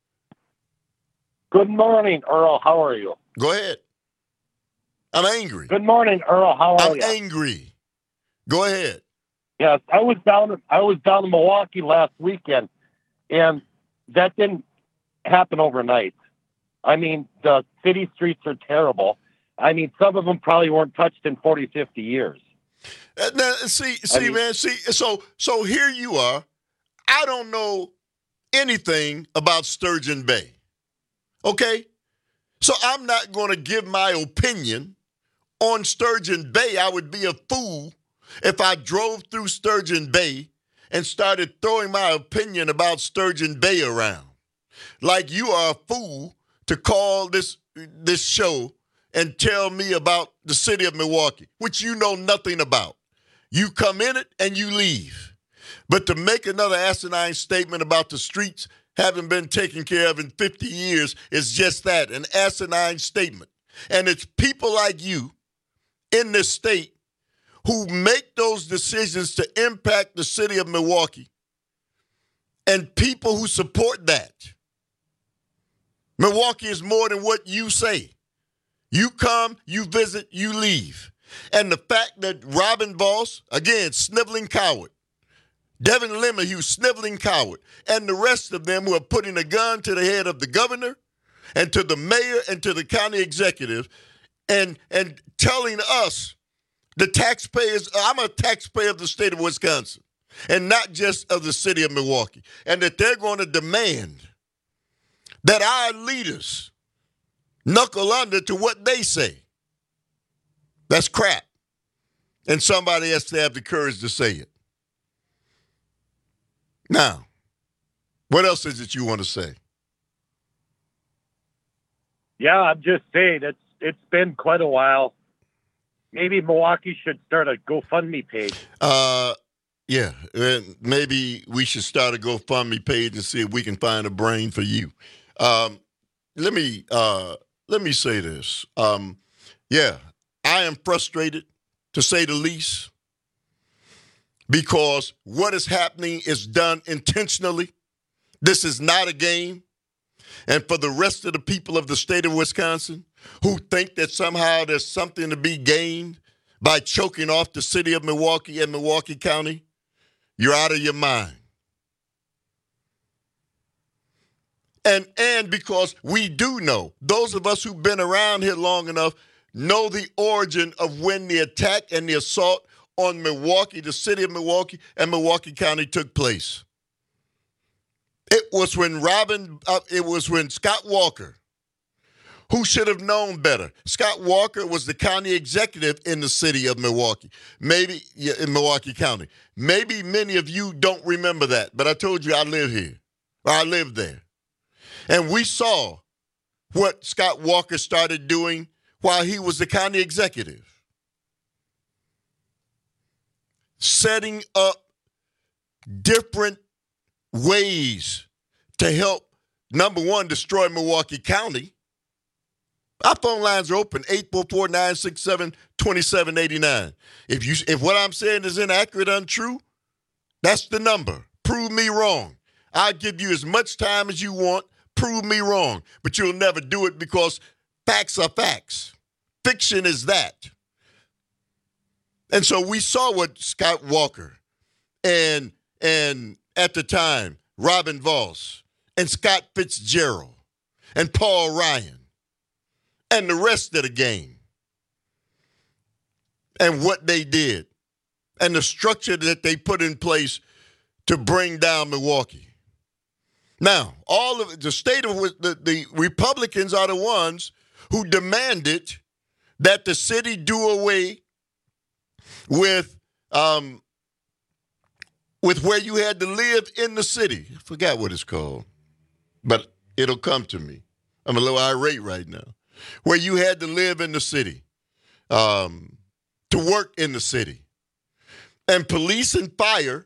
Good morning, Earl. How are you? Go ahead. I'm angry. Good morning, Earl. How are you? I'm angry. Go ahead. Yes, I was down in Milwaukee last weekend, and that didn't happen overnight. I mean, the city streets are terrible. I mean, some of them probably weren't touched in 40, 50 years. Now, so here you are. I don't know anything about Sturgeon Bay. Okay? So I'm not going to give my opinion on Sturgeon Bay. I would be a fool if I drove through Sturgeon Bay and started throwing my opinion about Sturgeon Bay around. Like you are a fool to call this show and tell me about the city of Milwaukee, which you know nothing about. You come in it and you leave. But to make another asinine statement about the streets having been taken care of in 50 years is just that, an asinine statement. And it's people like you in this state who make those decisions to impact the city of Milwaukee and people who support that. Milwaukee is more than what you say. You come, you visit, you leave. And the fact that Robin Vos, again, sniveling coward, Devin LeMahieu, sniveling coward, and the rest of them who are putting a gun to the head of the governor and to the mayor and to the county executive and telling us, the taxpayers, I'm a taxpayer of the state of Wisconsin and not just of the city of Milwaukee, and that they're going to demand that our leaders knuckle under to what they say. That's crap. And somebody has to have the courage to say it. Now, what else is it you want to say? Yeah, I'm just saying it's been quite a while. Maybe Milwaukee should start a GoFundMe page. Yeah, maybe we should start a GoFundMe page and see if we can find a brain for you. Let me say this. Yeah, I am frustrated, to say the least, because what is happening is done intentionally. This is not a game. And for the rest of the people of the state of Wisconsin who think that somehow there's something to be gained by choking off the city of Milwaukee and Milwaukee County, you're out of your mind. And because we do know, those of us who've been around here long enough know the origin of when the attack and the assault on Milwaukee, the city of Milwaukee, and Milwaukee County took place. It was when Scott Walker, who should have known better. Scott Walker was the county executive in the city of Milwaukee, maybe in Milwaukee County. Maybe many of you don't remember that, but I told you I live here, or I lived there. And we saw what Scott Walker started doing while he was the county executive. Setting up different ways to help, number one, destroy Milwaukee County. Our phone lines are open, 844-967-2789. If what I'm saying is inaccurate, untrue, that's the number. Prove me wrong. I'll give you as much time as you want. Prove me wrong. But you'll never do it because facts are facts. Fiction is that. And so we saw what Scott Walker and at the time, Robin Voss and Scott Fitzgerald and Paul Ryan and the rest of the gang and what they did and the structure that they put in place to bring down Milwaukee. Now, all of the state of the Republicans are the ones who demanded that the city do away with where you had to live in the city. I forgot what it's called, but it'll come to me. I'm a little irate right now. Where you had to live in the city, to work in the city. And police and fire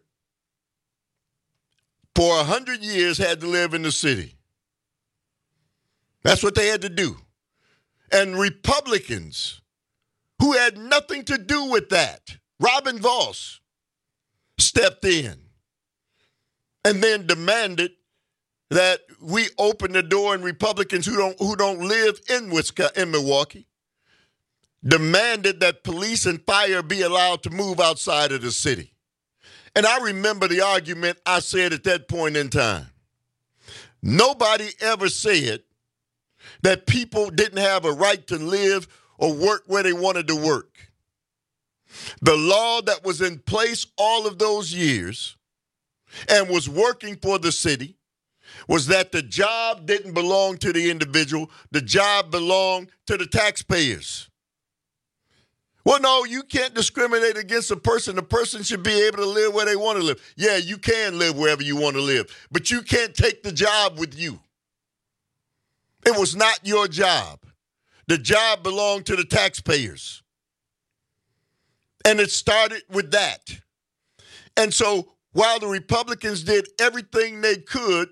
for 100 years had to live in the city. That's what they had to do. And Republicans who had nothing to do with that, Robin Voss, stepped in and then demanded that we open the door, and Republicans who don't live in Milwaukee demanded that police and fire be allowed to move outside of the city. And I remember the argument I said at that point in time. Nobody ever said that people didn't have a right to live or work where they wanted to work. The law that was in place all of those years and was working for the city was that the job didn't belong to the individual. The job belonged to the taxpayers. Well, no, you can't discriminate against a person. The person should be able to live where they want to live. Yeah, you can live wherever you want to live, but you can't take the job with you. It was not your job. The job belonged to the taxpayers. And it started with that. And so while the Republicans did everything they could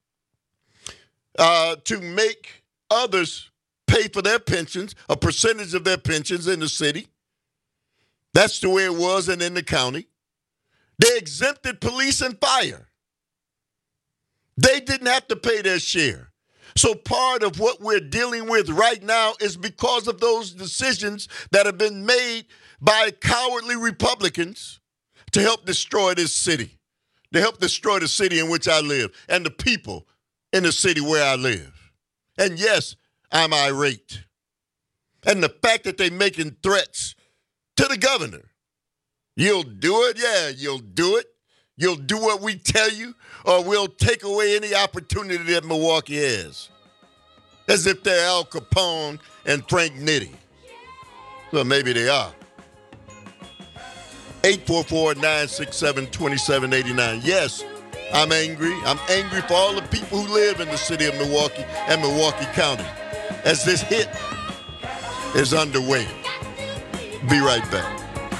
to make others pay for their pensions, a percentage of their pensions in the city, that's the way it was and in the county, they exempted police and fire. They didn't have to pay their share. So part of what we're dealing with right now is because of those decisions that have been made by cowardly Republicans to help destroy this city, to help destroy the city in which I live and the people in the city where I live. And yes, I'm irate. And the fact that they're making threats to the governor, you'll do it? Yeah, you'll do it. You'll do what we tell you, or we'll take away any opportunity that Milwaukee has. As if they're Al Capone and Frank Nitti. Well, maybe they are. 844-967-2789. Yes, I'm angry. I'm angry for all the people who live in the city of Milwaukee and Milwaukee County as this hit is underway. Be right back.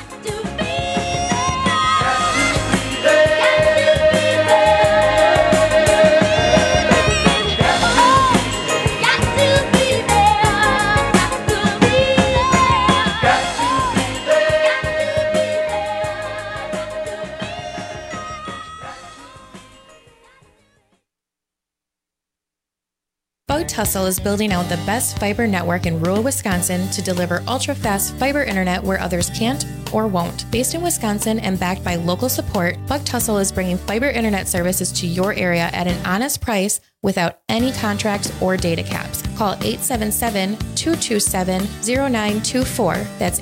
Bug Tussle is building out the best fiber network in rural Wisconsin to deliver ultra-fast fiber internet where others can't or won't. Based in Wisconsin and backed by local support, Bug Tussle is bringing fiber internet services to your area at an honest price without any contracts or data caps. Call 877-227-0924. That's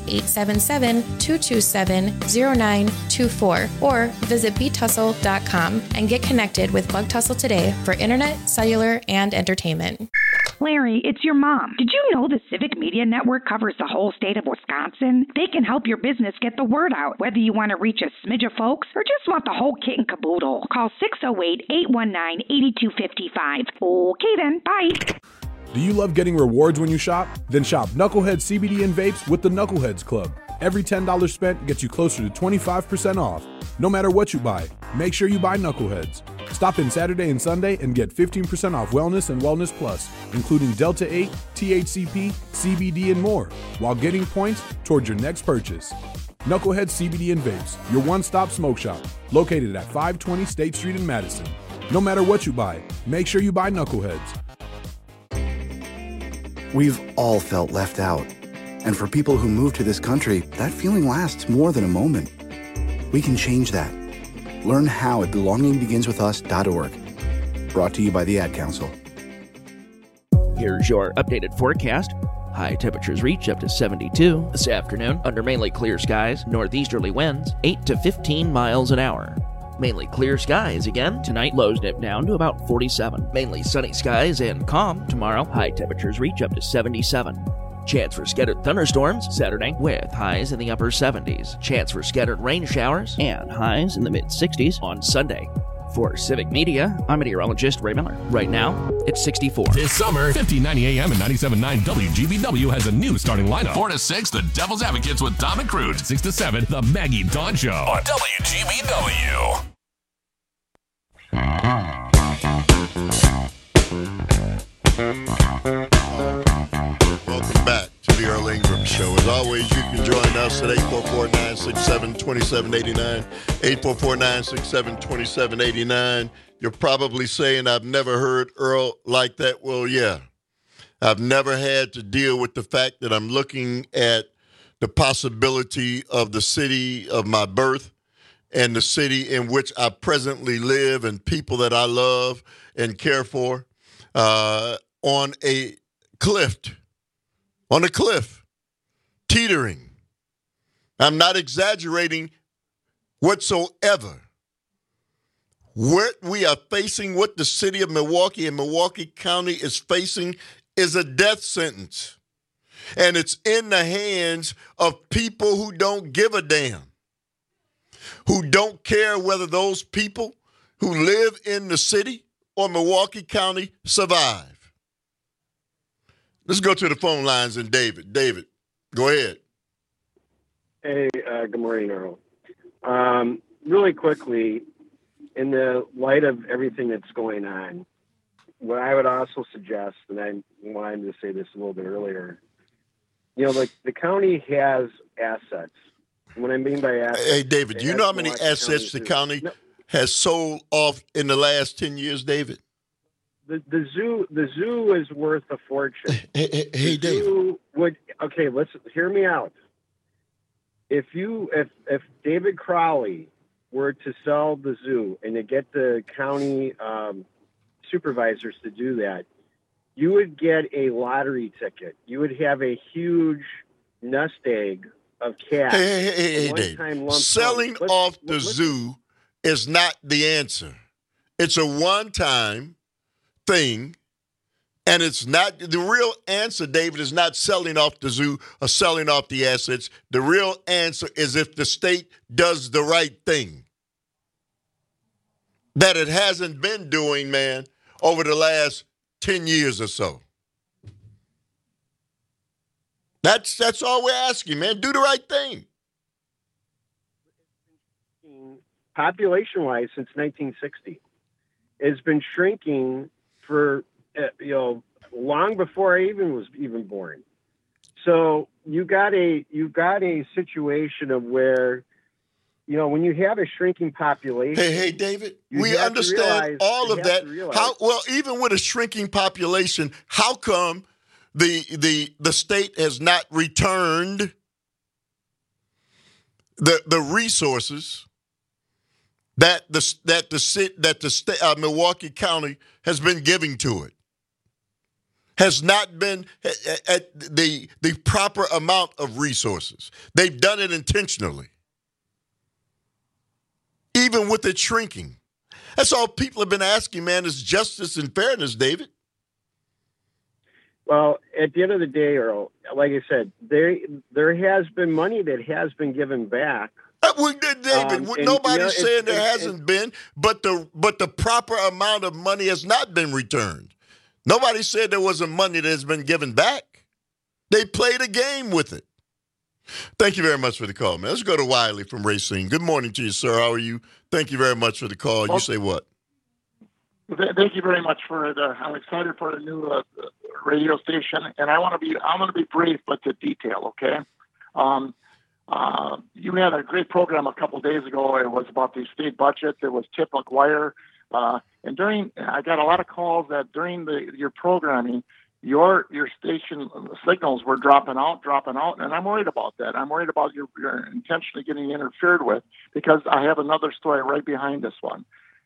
877-227-0924. Or visit btussle.com and get connected with Bug Tussle today for internet, cellular, and entertainment. Larry, it's your mom. Did you know the Civic Media Network covers the whole state of Wisconsin? They can help your business get the word out, whether you want to reach a smidge of folks or just want the whole kit and caboodle. Call 608-819-8255. Okay then, bye. Do you love getting rewards when you shop? Then shop Knucklehead CBD and vapes with the Knuckleheads Club. Every $10 spent gets you closer to 25% off. No matter what you buy, make sure you buy Knuckleheads. Stop in Saturday and Sunday and get 15% off Wellness and Wellness Plus, including Delta 8, THCP, CBD, and more, while getting points towards your next purchase. Knucklehead CBD and Vapes, your one-stop smoke shop, located at 520 State Street in Madison. No matter what you buy, make sure you buy Knuckleheads. We've all felt left out. And for people who move to this country, that feeling lasts more than a moment. We can change that. Learn how at belongingbeginswithus.org. Brought to you by the Ad Council. Here's your updated forecast. High temperatures reach up to 72 this afternoon under mainly clear skies, northeasterly winds 8 to 15 miles an hour. Mainly clear skies again tonight, lows dip down to about 47. Mainly sunny skies and calm tomorrow. High temperatures reach up to 77. Chance for scattered thunderstorms Saturday with highs in the upper 70s. Chance for scattered rain showers and highs in the mid-60s on Sunday. For Civic Media, I'm meteorologist Ray Miller. Right now, it's 64. This summer, 1590 AM and 97.9 WGBW has a new starting lineup. 4 to 6, The Devil's Advocates with Dom and Crude. 6 to 7, The Maggie Dawn Show on WGBW. Welcome back to the Earl Ingram Show. As always, you can join us at 844-967-2789. 844-967-2789. You're probably saying, I've never heard Earl like that. Well, yeah. I've never had to deal with the fact that I'm looking at the possibility of the city of my birth and the city in which I presently live and people that I love and care for on a cliff, teetering. I'm not exaggerating whatsoever. What we are facing, what the city of Milwaukee and Milwaukee County is facing is a death sentence. And it's in the hands of people who don't give a damn, who don't care whether those people who live in the city or Milwaukee County survive. Let's go to the phone lines and David. David, go ahead. Hey, good morning, Earl. Really quickly, in the light of everything that's going on, what I would also suggest, and I wanted to say this a little bit earlier, the county has assets. What I mean by assets... Hey, David, do you know how many assets the county has sold off in the last 10 years, David? The zoo is worth a fortune. Hey, David. Let's hear me out. If David Crowley were to sell the zoo and to get the county supervisors to do that, you would get a lottery ticket. You would have a huge nest egg of cash. Hey, David. Selling off the zoo is not the answer. It's a one-time thing, and it's not the real answer. David, is not selling off the zoo or selling off the assets. The real answer is if the state does the right thing that it hasn't been doing, man, over the last 10 years or so. That's all we're asking, man. Do the right thing. Population-wise, since 1960, it's been shrinking for long before I was born. So you got a situation of where, when you have a shrinking population. Hey, David, we understand all of that. Even with a shrinking population, how come the state has not returned the resources that Milwaukee County has been giving to it? Has not been at the proper amount of resources. They've done it intentionally, even with it shrinking. That's all people have been asking, man, is justice and fairness, David. Well, at the end of the day, Earl, like I said, there has been money that has been given back. David, nobody's saying there hasn't been, but the proper amount of money has not been returned. Nobody said there wasn't money that has been given back. They played a game with it. Thank you very much for the call, man. Let's go to Wiley from Racine. Good morning to you, sir. How are you? Thank you very much for the call. You say what? Thank you very much I'm excited for the new radio station, and I'm going to be brief but to detail. Okay. You had a great program a couple of days ago. It was about the state budget. There was Tip McGuire, and I got a lot of calls that during your programming, your station signals were dropping out, and I'm worried about that. I'm worried about your intentionally getting interfered with, because I have another story right behind this one.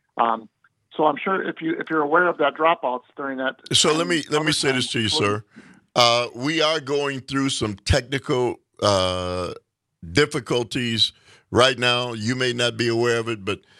So I'm sure if you're aware of that dropouts during that. So let me say this to you, sir. We are going through some technical difficulties right now. You may not be aware of it, but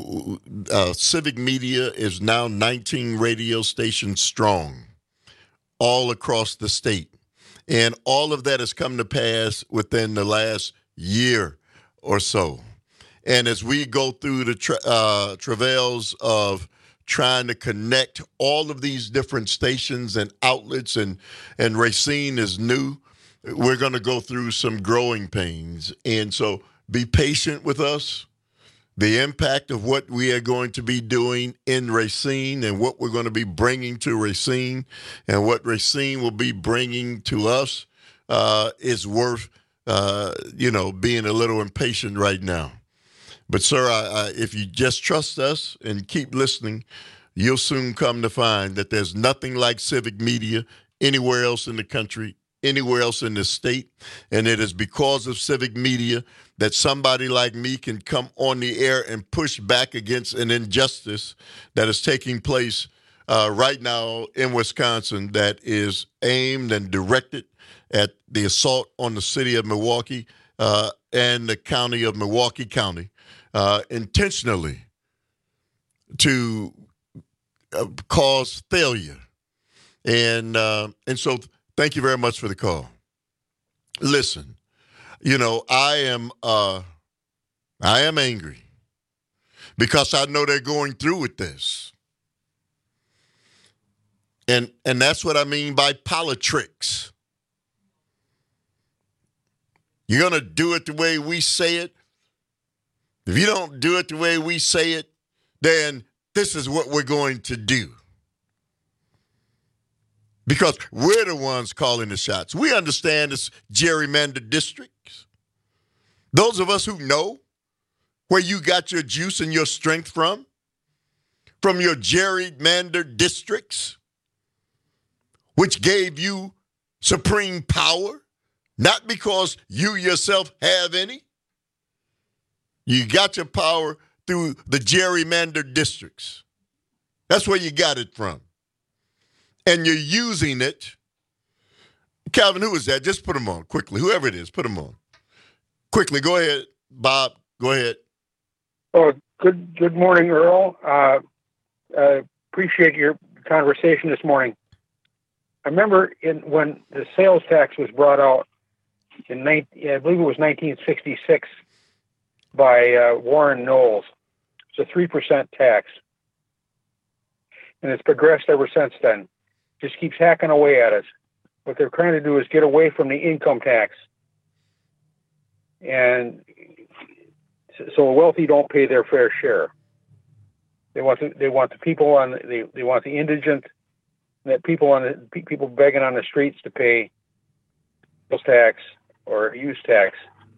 Civic Media is now 19 radio stations strong all across the state. And all of that has come to pass within the last year or so. And as we go through the travails of trying to connect all of these different stations and outlets, and Racine is new, we're going to go through some growing pains. And so be patient with us. The impact of what we are going to be doing in Racine and what we're going to be bringing to Racine and what Racine will be bringing to us is worth, being a little impatient right now. But, sir, if you just trust us and keep listening, you'll soon come to find that there's nothing like Civic Media anywhere else in the country, anywhere else in the state. And it is because of Civic Media that somebody like me can come on the air and push back against an injustice that is taking place right now in Wisconsin that is aimed and directed at the assault on the city of Milwaukee and the county of Milwaukee County, intentionally to cause failure. And so thank you very much for the call. Listen, I am angry because I know they're going through with this. And that's what I mean by politricks. You're going to do it the way we say it. If you don't do it the way we say it, then this is what we're going to do. Because we're the ones calling the shots. We understand this gerrymandered districts. Those of us who know where you got your juice and your strength from your gerrymandered districts, which gave you supreme power, not because you yourself have any. You got your power through the gerrymandered districts. That's where you got it from. And you're using it. Calvin, who is that? Just put him on quickly. Whoever it is, put him on. Quickly, go ahead. Bob, go ahead. Oh, good morning, Earl. Appreciate your conversation this morning. I remember when the sales tax was brought out I believe it was 1966 by Warren Knowles. It's a 3% tax. And it's progressed ever since then. Just keeps hacking away at us. What they're trying to do is get away from the income tax. And so the wealthy don't pay their fair share. They want the people they want the indigent, that people begging on the streets to pay sales tax or use tax.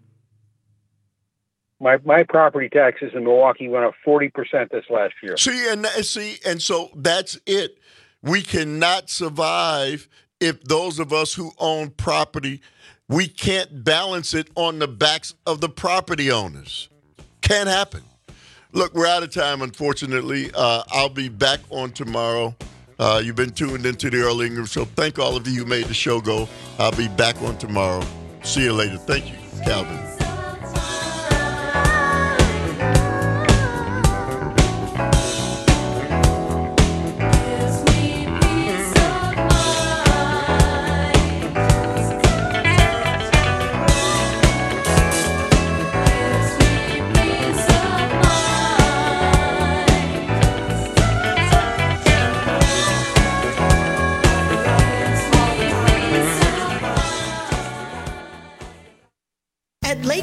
My property taxes in Milwaukee went up 40% this last year. And so that's it. We cannot survive if those of us who own property, we can't balance it on the backs of the property owners. Can't happen. Look, we're out of time, unfortunately. I'll be back on tomorrow. You've been tuned into the Earl Ingram Show. Thank all of you who made the show go. I'll be back on tomorrow. See you later. Thank you, Calvin.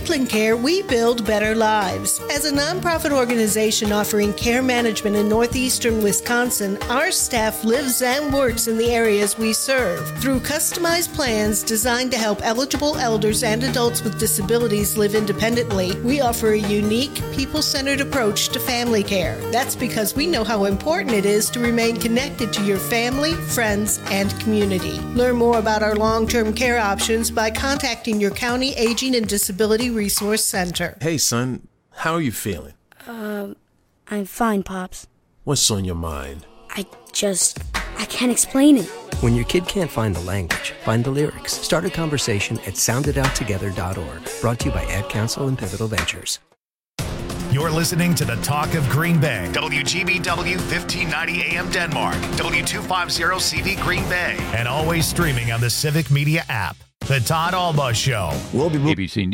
Lakeland Care, we build better lives. As a nonprofit organization offering care management in northeastern Wisconsin, our staff lives and works in the areas we serve. Through customized plans designed to help eligible elders and adults with disabilities live independently, we offer a unique, people-centered approach to family care. That's because we know how important it is to remain connected to your family, friends, and community. Learn more about our long-term care options by contacting your county Aging and Disability Resource Center. Hey, son, how are you feeling? I'm fine, Pops. What's on your mind? I can't explain it. When your kid can't find the language, find the lyrics. Start a conversation at sounditouttogether.org. Brought to you by Ad Council and Pivotal Ventures. You're listening to the Talk of Green Bay. WGBW 1590 AM Denmark. W250CD Green Bay. And always streaming on the Civic Media app. The Todd Alba Show. We'll be ABC